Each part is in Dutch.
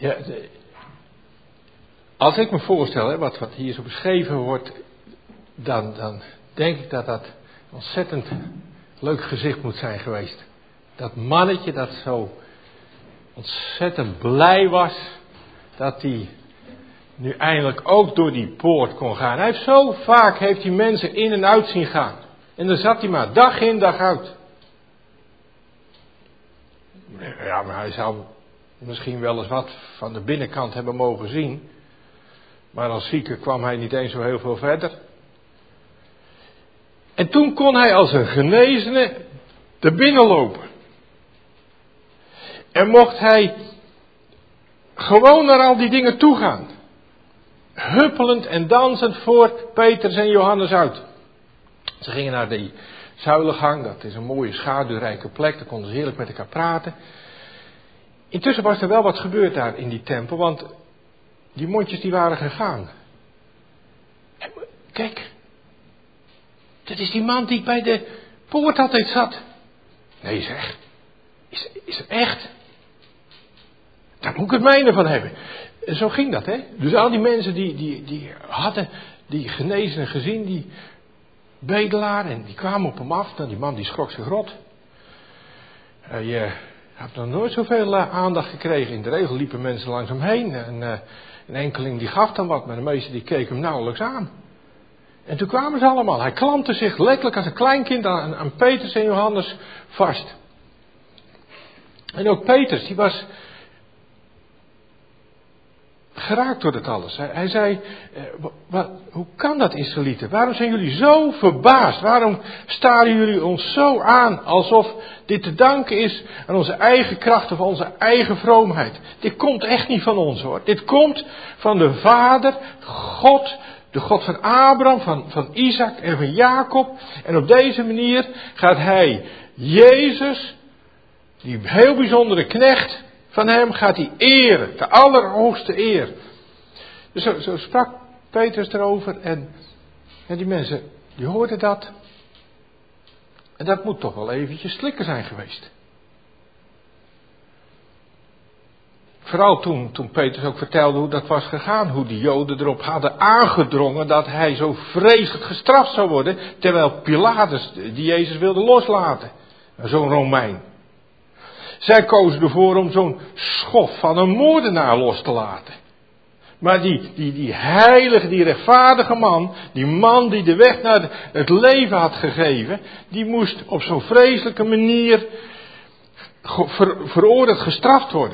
Ja, als ik me voorstel, hè, wat hier zo beschreven wordt, dan denk ik dat dat een ontzettend leuk gezicht moet zijn geweest. Dat mannetje dat zo ontzettend blij was, dat hij nu eindelijk ook door die poort kon gaan. Hij heeft zo vaak die mensen in en uit zien gaan. En dan zat hij maar dag in dag uit. Ja, maar hij zou misschien wel eens wat van de binnenkant hebben mogen zien. Maar als zieke kwam hij niet eens zo heel veel verder. En toen kon hij als een genezene er binnen lopen. En mocht hij gewoon naar al die dingen toe gaan. Huppelend en dansend voor Petrus en Johannes uit. Ze gingen naar die zuilengang, dat is een mooie schaduwrijke plek, daar konden ze heerlijk met elkaar praten. Intussen was er wel wat gebeurd daar in die tempel, want die mondjes die waren gegaan. Kijk, dat is die man die bij de poort altijd zat. Nee zeg, is het echt? Daar moet ik het mijne van hebben. En zo ging dat, hè. Dus al die mensen die hadden die genezenen gezien, die bedelaar, en die kwamen op hem af. Nou, die man die schrok zich rot. Je hebt nog nooit zoveel aandacht gekregen. In de regel liepen mensen langs hem heen. En een enkeling die gaf dan wat, maar de meesten die keken hem nauwelijks aan. En toen kwamen ze allemaal. Hij klampte zich letterlijk als een klein kind aan Petrus en Johannes vast. En ook Petrus, die was geraakt door dat alles. Hij zei, hoe kan dat, Israëlieten? Waarom zijn jullie zo verbaasd? Waarom staren jullie ons zo aan alsof dit te danken is aan onze eigen kracht of onze eigen vroomheid? Dit komt echt niet van ons, hoor. Dit komt van de Vader, God, de God van Abraham, van Isaac en van Jacob. En op deze manier gaat hij Jezus, die heel bijzondere knecht van hem, gaat hij eren. De allerhoogste eer. Dus zo sprak Petrus erover. En die mensen, die hoorden dat. En dat moet toch wel eventjes slikken zijn geweest. Vooral toen Petrus ook vertelde hoe dat was gegaan. Hoe die Joden erop hadden aangedrongen dat hij zo vreselijk gestraft zou worden. Terwijl Pilatus die Jezus wilde loslaten. Zo'n Romein. Zij kozen ervoor om zo'n schof van een moordenaar los te laten. Maar die heilige, die rechtvaardige man, die man die de weg naar het leven had gegeven, die moest op zo'n vreselijke manier veroordeeld, gestraft worden.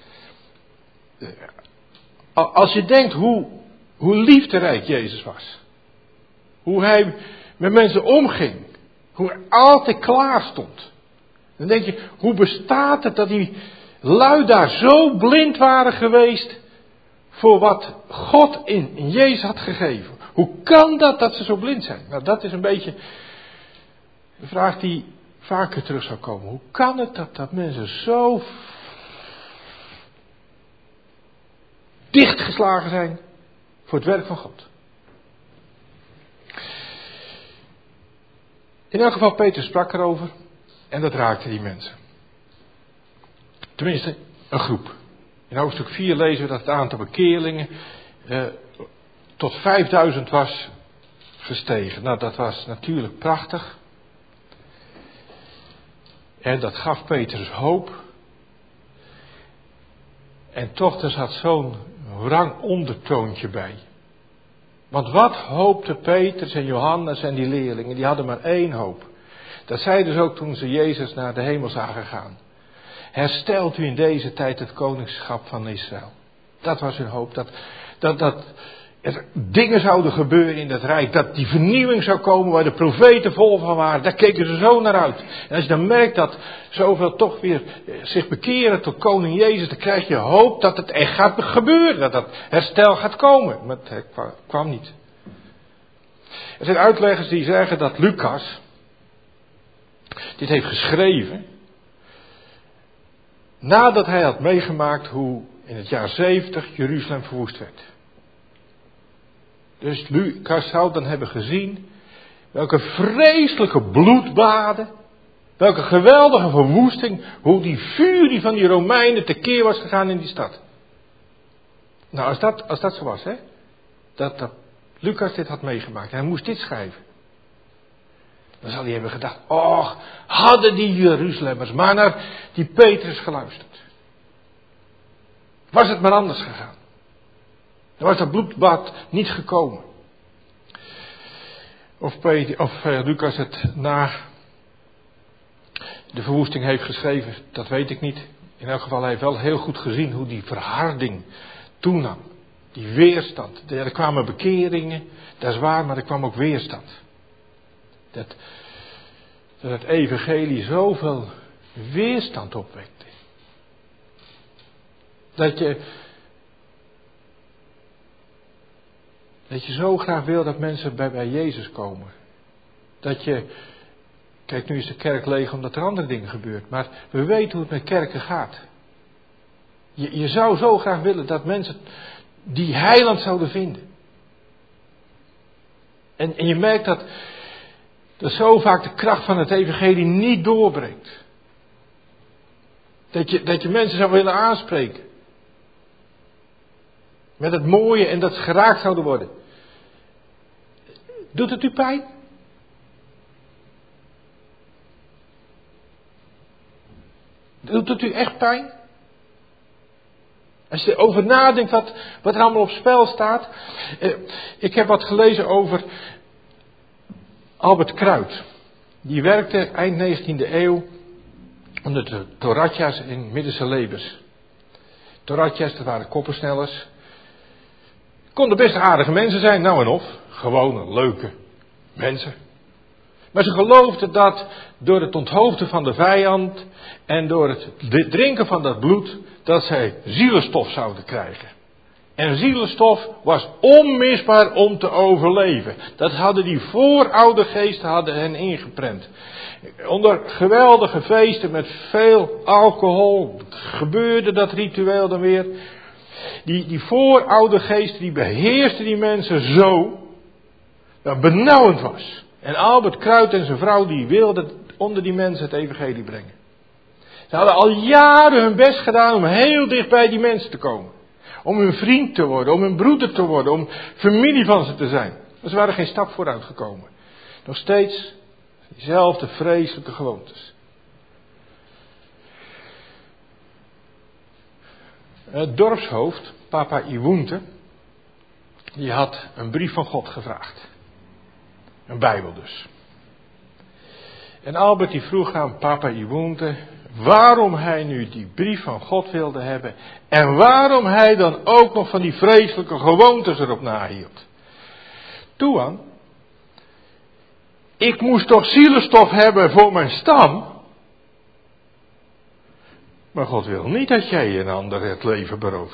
Als je denkt hoe liefderijk Jezus was. Hoe hij met mensen omging. Hoe hij altijd klaar stond. Dan denk je, hoe bestaat het dat die lui daar zo blind waren geweest voor wat God in Jezus had gegeven? Hoe kan dat ze zo blind zijn? Nou, dat is een beetje de vraag die vaker terug zou komen. Hoe kan het dat mensen zo dichtgeslagen zijn voor het werk van God? In elk geval, Petrus sprak erover. En dat raakte die mensen. Tenminste, een groep. In hoofdstuk 4 lezen we dat het aantal bekeerlingen tot 5000 was gestegen. Nou, dat was natuurlijk prachtig. En dat gaf Petrus hoop. En toch, er zat zo'n wrang ondertoontje bij. Want wat hoopte Petrus en Johannes en die leerlingen? Die hadden maar één hoop. Dat zeiden ze ook toen ze Jezus naar de hemel zagen gaan. Herstelt u in deze tijd het koningschap van Israël. Dat was hun hoop. Dat er dingen zouden gebeuren in dat rijk. Dat die vernieuwing zou komen waar de profeten vol van waren. Daar keken ze zo naar uit. En als je dan merkt dat zoveel toch weer zich bekeren tot koning Jezus. Dan krijg je hoop dat het echt gaat gebeuren. Dat herstel gaat komen. Maar het kwam niet. Er zijn uitleggers die zeggen dat Lucas dit heeft geschreven nadat hij had meegemaakt hoe in het jaar 70 Jeruzalem verwoest werd. Dus Lucas zou dan hebben gezien welke vreselijke bloedbaden, welke geweldige verwoesting, hoe die furie van die Romeinen tekeer was gegaan in die stad. Nou, als dat zo was, hè. Dat Lucas dit had meegemaakt. En hij moest dit schrijven. Dan zal hij hebben gedacht, och, hadden die Jeruzalemmers maar naar die Petrus geluisterd. Was het maar anders gegaan. Dan was dat bloedbad niet gekomen. Of Lucas het na de verwoesting heeft geschreven, dat weet ik niet. In elk geval, hij heeft wel heel goed gezien hoe die verharding toenam. Die weerstand. Er kwamen bekeringen, dat is waar, maar er kwam ook weerstand. Dat het evangelie zoveel weerstand opwekte. Dat je zo graag wil dat mensen bij Jezus komen. Kijk, nu is de kerk leeg omdat er andere dingen gebeuren. Maar we weten hoe het met kerken gaat. Je zou zo graag willen dat mensen die heiland zouden vinden. En je merkt dat zo vaak de kracht van het evangelie niet doorbreekt. Dat je mensen zou willen aanspreken. Met het mooie en dat ze geraakt zouden worden. Doet het u pijn? Doet het u echt pijn? Als je erover nadenkt wat er allemaal op spel staat. Ik heb wat gelezen over Albert Kruit. Die werkte eind 19e eeuw onder de Toratjas in Middense Lebes. Toratjas, dat waren koppersnellers. Konden best aardige mensen zijn, nou en of. Gewone, leuke mensen. Maar ze geloofden dat door het onthoofden van de vijand en door het drinken van dat bloed, dat zij zielenstof zouden krijgen. En zielenstof was onmisbaar om te overleven. Dat hadden die vooroude geesten hadden hen ingeprent. Onder geweldige feesten met veel alcohol gebeurde dat ritueel dan weer. Die vooroude geesten die beheersten die mensen zo dat benauwend was. En Albert Kruit en zijn vrouw die wilden onder die mensen het evangelie brengen. Ze hadden al jaren hun best gedaan om heel dicht bij die mensen te komen. Om hun vriend te worden, om hun broeder te worden, om familie van ze te zijn. Maar ze waren geen stap vooruit gekomen. Nog steeds diezelfde vreselijke gewoontes. Het dorpshoofd, Papa Iwunte, die had een brief van God gevraagd. Een Bijbel dus. En Albert die vroeg aan Papa Iwunte waarom hij nu die brief van God wilde hebben. En waarom hij dan ook nog van die vreselijke gewoontes erop nahield. Toean, ik moest toch zielenstof hebben voor mijn stam. Maar God wil niet dat jij een ander het leven berooft.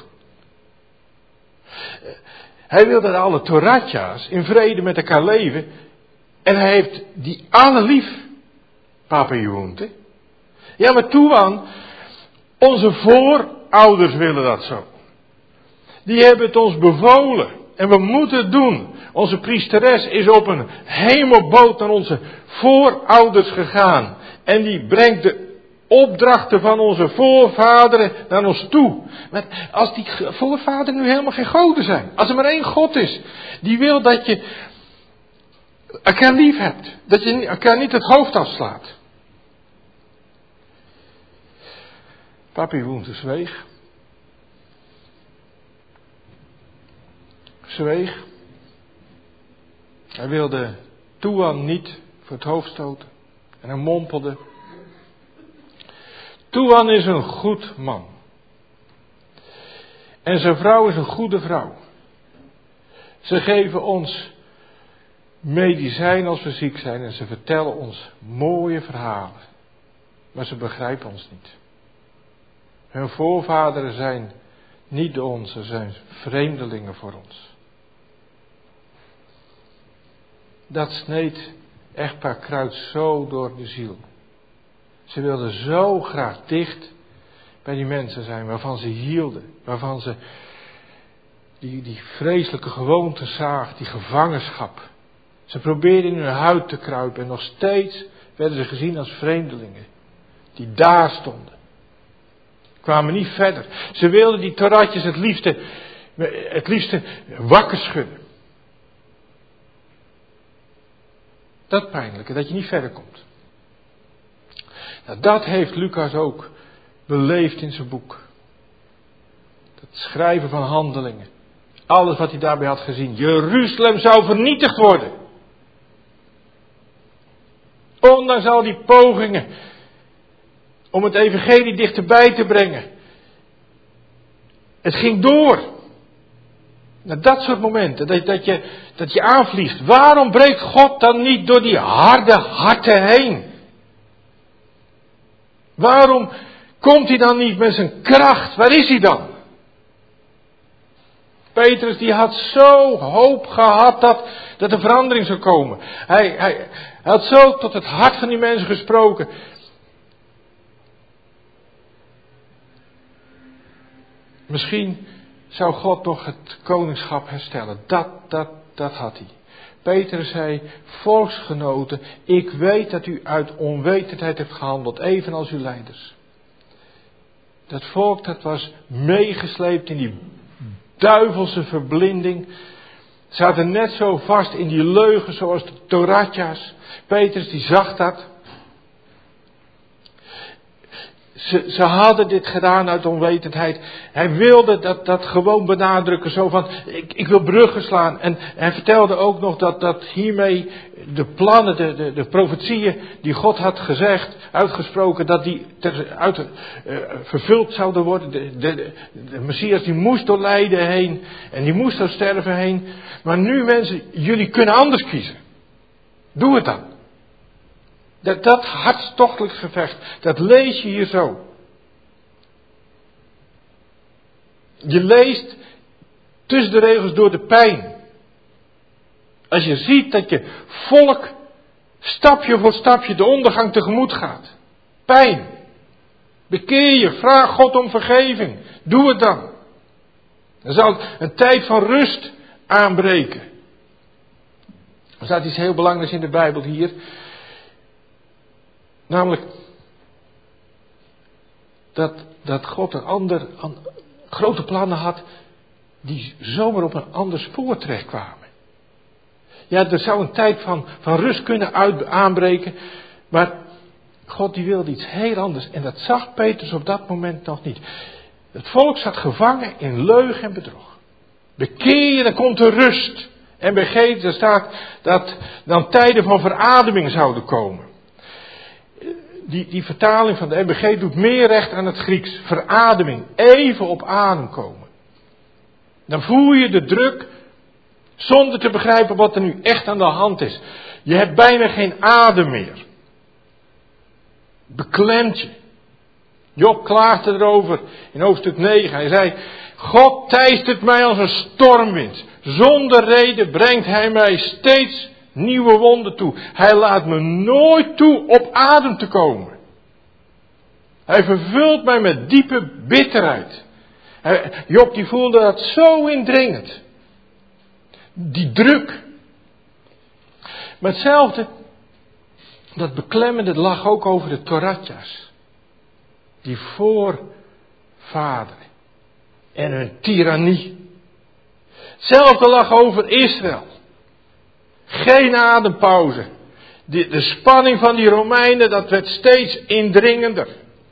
Hij wil dat alle Toratja's in vrede met elkaar leven. En hij heeft die alle lief, Papa Iwunte. Ja, maar Toean, onze voorouders willen dat zo. Die hebben het ons bevolen. En we moeten het doen. Onze priesteres is op een hemelboot naar onze voorouders gegaan. En die brengt de opdrachten van onze voorvaderen naar ons toe. Maar als die voorvaderen nu helemaal geen goden zijn. Als er maar één God is. Die wil dat je elkaar lief hebt. Dat je elkaar niet het hoofd afslaat. Papa Iwunte zweeg. Zweeg. Hij wilde Toean niet voor het hoofd stoten. En hij mompelde. Toean is een goed man. En zijn vrouw is een goede vrouw. Ze geven ons medicijn als we ziek zijn. En ze vertellen ons mooie verhalen. Maar ze begrijpen ons niet. Hun voorvaderen zijn niet de onze, zijn vreemdelingen voor ons. Dat sneed echtpaar Kruit zo door de ziel. Ze wilden zo graag dicht bij die mensen zijn waarvan ze hielden. Waarvan ze die vreselijke gewoonte zagen, die gevangenschap. Ze probeerden in hun huid te kruipen en nog steeds werden ze gezien als vreemdelingen. Die daar stonden. Kwamen niet verder. Ze wilden die Toratjes het liefste het liefst wakker schudden. Dat pijnlijke, dat je niet verder komt. Nou, dat heeft Lucas ook beleefd in zijn boek. Het schrijven van Handelingen. Alles wat hij daarbij had gezien. Jeruzalem zou vernietigd worden. Ondanks al die pogingen om het evangelie dichterbij te brengen. Het ging door. Nou, dat soort momenten, dat je aanvliegt. Waarom breekt God dan niet door die harde harten heen? Waarom komt hij dan niet met zijn kracht? Waar is hij dan? Petrus die had zo hoop gehad dat er verandering zou komen. Hij had zo tot het hart van die mensen gesproken. Misschien zou God nog het koningschap herstellen. Dat had hij. Petrus zei, volksgenoten, ik weet dat u uit onwetendheid hebt gehandeld, evenals uw leiders. Dat volk dat was meegesleept in die duivelse verblinding. Zaten net zo vast in die leugen zoals de Toratja's. Petrus die zag dat. Ze hadden dit gedaan uit onwetendheid. Hij wilde dat gewoon benadrukken. Zo van, ik wil bruggen slaan. En hij vertelde ook nog dat hiermee de plannen, de profetieën die God had gezegd, uitgesproken, dat die vervuld zouden worden. De Messias die moest door lijden heen. En die moest door sterven heen. Maar nu mensen, jullie kunnen anders kiezen. Doe het dan. Dat hartstochtelijk gevecht, dat lees je hier zo. Je leest tussen de regels door de pijn. Als je ziet dat je volk stapje voor stapje de ondergang tegemoet gaat. Pijn. Bekeer je, vraag God om vergeving. Doe het dan. Dan zal een tijd van rust aanbreken. Er staat iets heel belangrijks in de Bijbel hier. Namelijk dat God grote plannen had die zomaar op een ander spoor terechtkwamen. Ja, er zou een tijd van rust kunnen aanbreken, maar God die wilde iets heel anders en dat zag Petrus op dat moment nog niet. Het volk zat gevangen in leugen en bedrog. Bekeer je, dan komt er rust. En bij Geest staat dat dan tijden van verademing zouden komen. Die vertaling van de MBG doet meer recht aan het Grieks. Verademing. Even op adem komen. Dan voel je de druk zonder te begrijpen wat er nu echt aan de hand is. Je hebt bijna geen adem meer. Beklemt je. Job klaagde erover in hoofdstuk 9. Hij zei, God teistert mij als een stormwind. Zonder reden brengt hij mij steeds nieuwe wonden toe. Hij laat me nooit toe op adem te komen. Hij vervult mij met diepe bitterheid. Job die voelde dat zo indringend. Die druk. Maar hetzelfde, dat beklemmende lag ook over de Toratja's. Die voorvaderen. En hun tirannie. Hetzelfde lag over Israël. Geen adempauze. De spanning van die Romeinen, dat werd steeds indringender.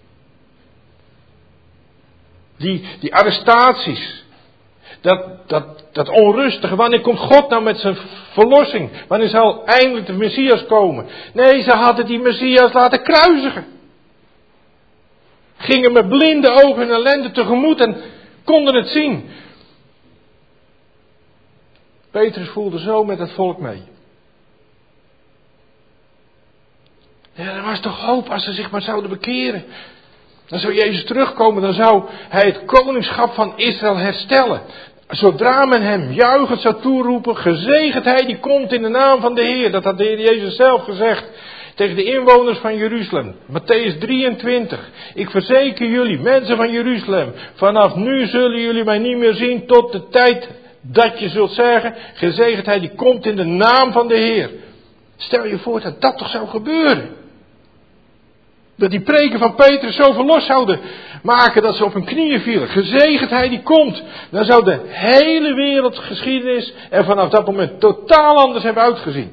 Die arrestaties. Dat onrustige. Wanneer komt God nou met zijn verlossing? Wanneer zal eindelijk de Messias komen? Nee, ze hadden die Messias laten kruisigen. Gingen met blinde ogen en ellende tegemoet en konden het zien. Petrus voelde zo met het volk mee. Ja, er was toch hoop als ze zich maar zouden bekeren. Dan zou Jezus terugkomen, dan zou hij het koningschap van Israël herstellen. Zodra men hem juichend zou toeroepen, gezegend hij die komt in de naam van de Heer. Dat had de Heer Jezus zelf gezegd tegen de inwoners van Jeruzalem. Mattheüs 23. Ik verzeker jullie, mensen van Jeruzalem, vanaf nu zullen jullie mij niet meer zien tot de tijd dat je zult zeggen, gezegend hij die komt in de naam van de Heer. Stel je voor dat dat toch zou gebeuren. Dat die preken van Petrus zoveel los zouden maken dat ze op hun knieën vielen. Gezegend hij die komt. Dan zou de hele wereldgeschiedenis er vanaf dat moment totaal anders hebben uitgezien.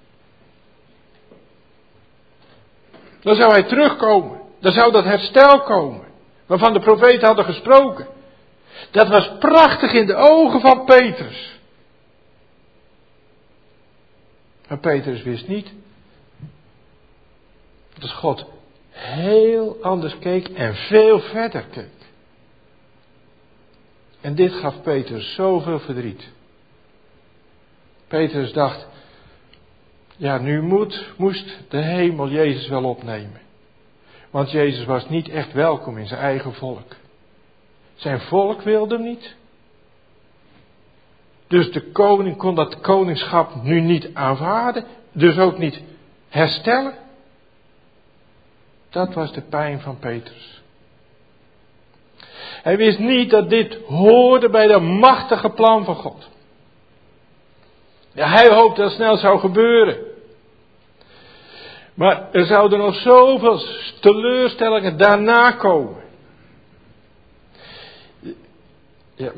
Dan zou hij terugkomen. Dan zou dat herstel komen. Waarvan de profeten hadden gesproken. Dat was prachtig in de ogen van Petrus. Maar Petrus wist niet dat God heel anders keek en veel verder keek. En dit gaf Petrus zoveel verdriet. Petrus dacht, ja, nu moest de hemel Jezus wel opnemen. Want Jezus was niet echt welkom in zijn eigen volk. Zijn volk wilde hem niet. Dus de koning kon dat koningschap nu niet aanvaarden. Dus ook niet herstellen. Dat was de pijn van Petrus. Hij wist niet dat dit hoorde bij dat machtige plan van God. Ja, hij hoopte dat het snel zou gebeuren. Maar er zouden nog zoveel teleurstellingen daarna komen. Ja,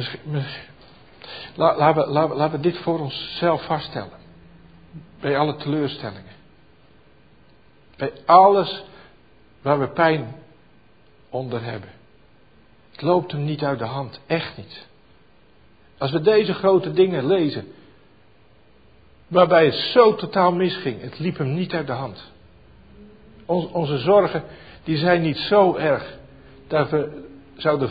laten we dit voor onszelf vaststellen. Bij alle teleurstellingen. Bij alles waar we pijn onder hebben. Het loopt hem niet uit de hand. Echt niet. Als we deze grote dingen lezen. Waarbij het zo totaal misging. Het liep hem niet uit de hand. Onze zorgen die zijn niet zo erg. Dat we zouden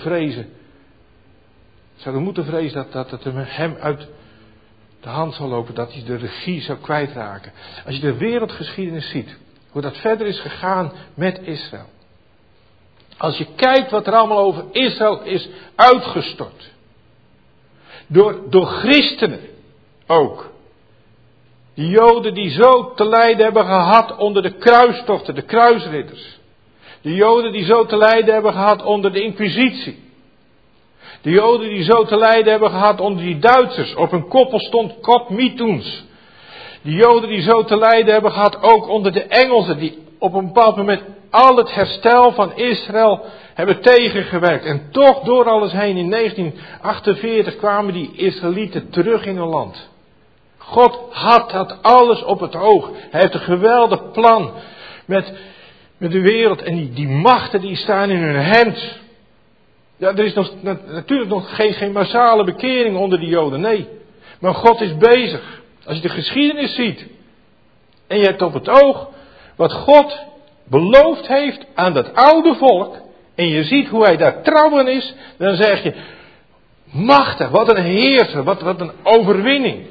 moeten vrezen dat het hem uit de hand zal lopen. Dat hij de regie zou kwijtraken. Als je de wereldgeschiedenis ziet. Hoe dat verder is gegaan met Israël. Als je kijkt wat er allemaal over Israël is uitgestort. Door christenen ook. Die Joden die zo te lijden hebben gehad onder de kruistochten, de kruisridders. De Joden die zo te lijden hebben gehad onder de Inquisitie. De Joden die zo te lijden hebben gehad onder die Duitsers. Op hun koppel stond Gott mit uns. De Joden die zo te lijden hebben gehad ook onder de Engelsen. Die op een bepaald moment al het herstel van Israël hebben tegengewerkt. En toch door alles heen in 1948 kwamen die Israëlieten terug in hun land. God had dat alles op het oog. Hij heeft een geweldig plan met de wereld. En die machten die staan in hun hand. Ja, er is natuurlijk nog geen massale bekering onder die Joden. Nee. Maar God is bezig. Als je de geschiedenis ziet. En je hebt op het oog wat God beloofd heeft aan dat oude volk. En je ziet hoe hij daar trouw in is. Dan zeg je. Machtig. Wat een heerser. Wat een overwinning.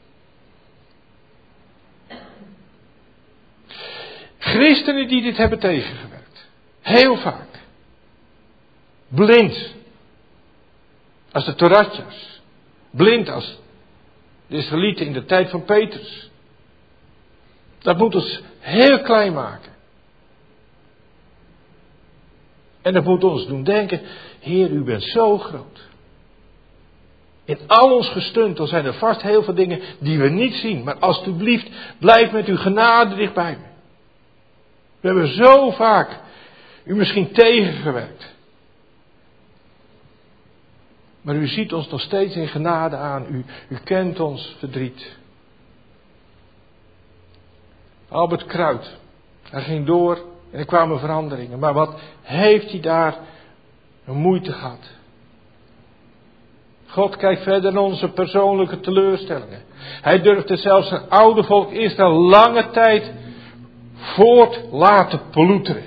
Christenen die dit hebben tegengewerkt. Heel vaak. Blind. Als de Toratjas. Blind als de Israëlieten in de tijd van Petrus. Dat moet ons heel klein maken. En dat moet ons doen denken. Heer, u bent zo groot. In al ons gestuntel zijn er vast heel veel dingen die we niet zien. Maar alstublieft, blijf met uw genade dichtbij me. We hebben zo vaak u misschien tegengewerkt. Maar u ziet ons nog steeds in genade aan. U kent ons verdriet. Albert Kruid. Hij ging door en er kwamen veranderingen. Maar wat heeft hij daar een moeite gehad? God kijkt verder naar onze persoonlijke teleurstellingen. Hij durfde zelfs zijn oude volk Israël lange tijd voort laten ploeteren.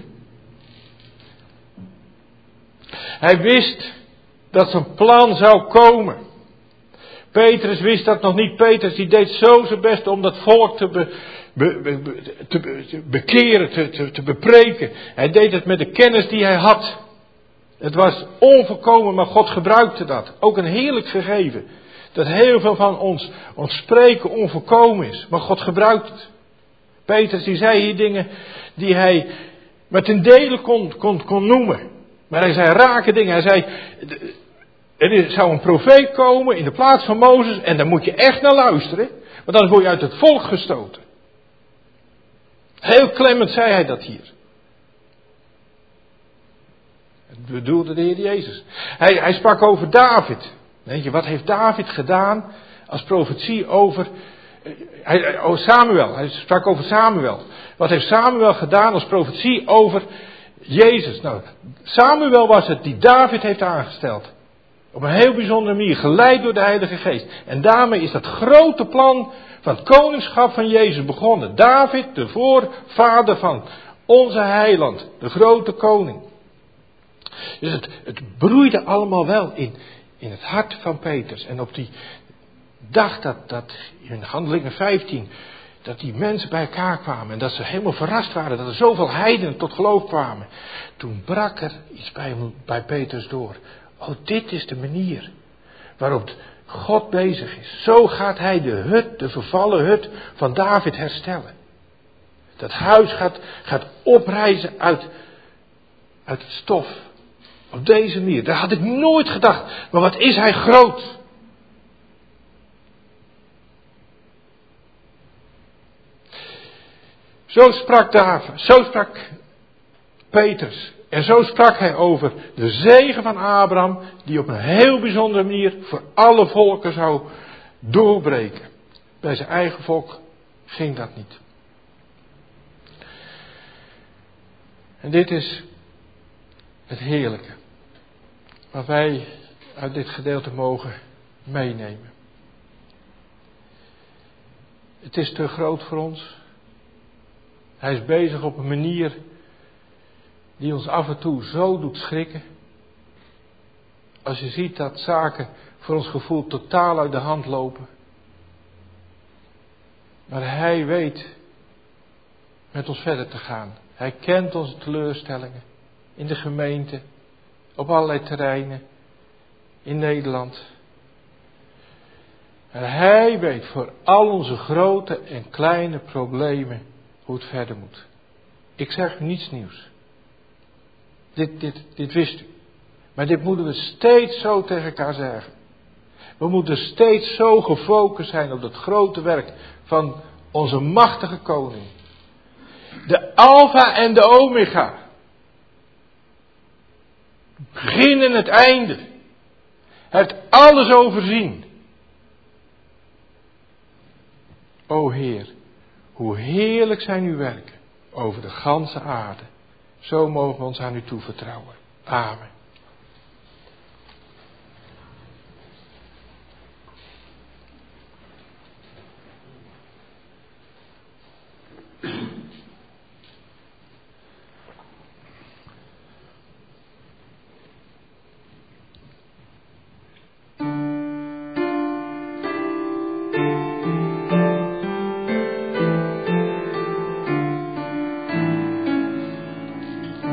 Hij wist dat zijn plan zou komen. Petrus wist dat nog niet. Petrus die deed zo zijn best om dat volk te bekeren, te bepreken. Hij deed het met de kennis die hij had. Het was onvolkomen, maar God gebruikte dat. Ook een heerlijk gegeven. Dat heel veel van ons spreken onvolkomen is. Maar God gebruikt het. Petrus die zei hier dingen die hij met een delen kon noemen. Maar hij zei rake dingen. Hij zei, er zou een profeet komen in de plaats van Mozes. En daar moet je echt naar luisteren. Want anders word je uit het volk gestoten. Heel klemmend zei hij dat hier. bedoelde de Heer Jezus. Hij sprak over David. Weet je, wat heeft David gedaan als profetie over Samuel? Hij sprak over Samuel. Wat heeft Samuel gedaan als profetie over Jezus? Nou, Samuel was het die David heeft aangesteld. Op een heel bijzondere manier, geleid door de Heilige Geest. En daarmee is dat grote plan van het koningschap van Jezus begonnen. David, de voorvader van onze heiland, de grote koning. Dus het broeide allemaal wel in het hart van Petrus. En op die dag dat in Handelingen 15, dat die mensen bij elkaar kwamen en dat ze helemaal verrast waren dat er zoveel heidenen tot geloof kwamen. Toen brak er iets bij Petrus door. Oh, dit is de manier waarop God bezig is. Zo gaat hij de vervallen hut van David herstellen. Dat huis gaat oprijzen uit het stof. Op deze manier. Daar had ik nooit gedacht. Maar wat is hij groot. Zo sprak David. Zo sprak Petrus. En zo sprak hij over de zegen van Abraham. Die op een heel bijzondere manier voor alle volken zou doorbreken. Bij zijn eigen volk ging dat niet. En dit is het heerlijke. Wat wij uit dit gedeelte mogen meenemen. Het is te groot voor ons. Hij is bezig op een manier die ons af en toe zo doet schrikken. Als je ziet dat zaken voor ons gevoel totaal uit de hand lopen. Maar hij weet met ons verder te gaan. Hij kent onze teleurstellingen in de gemeente, op allerlei terreinen, in Nederland. En hij weet voor al onze grote en kleine problemen hoe het verder moet. Ik zeg u niets nieuws. Dit wist u. Maar dit moeten we steeds zo tegen elkaar zeggen. We moeten steeds zo gefocust zijn op dat grote werk van onze machtige koning. De Alpha en de Omega. Begin en het einde. Het alles overzien. O Heer, hoe heerlijk zijn uw werken over de ganse aarde. Zo mogen we ons aan u toevertrouwen. Amen.